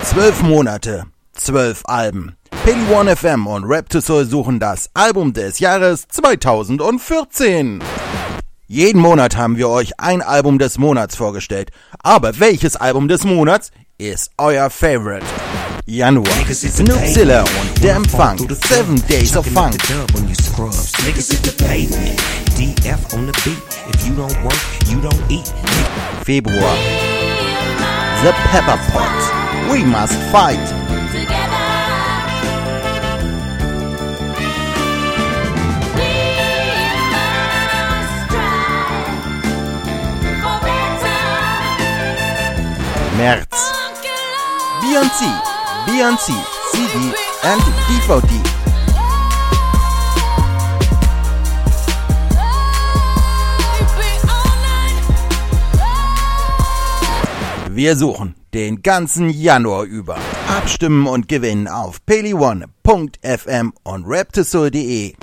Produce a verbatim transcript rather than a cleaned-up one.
Zwölf Monate, zwölf Alben. Peli One F M und Rap to Soul suchen das Album des Jahres zweitausendvierzehn. Jeden Monat haben wir euch ein Album des Monats vorgestellt. Aber welches Album des Monats ist euer Favorite? Januar, Snoopzilla und Damn Funk, Seven Days of Funk. Februar, The Pepper Pots, We Must Fight. März, Beyoncé, Beyoncé, C D and D V D. Wir suchen den ganzen Januar über. Abstimmen und gewinnen auf peli one punkt f m und rap to soul punkt de.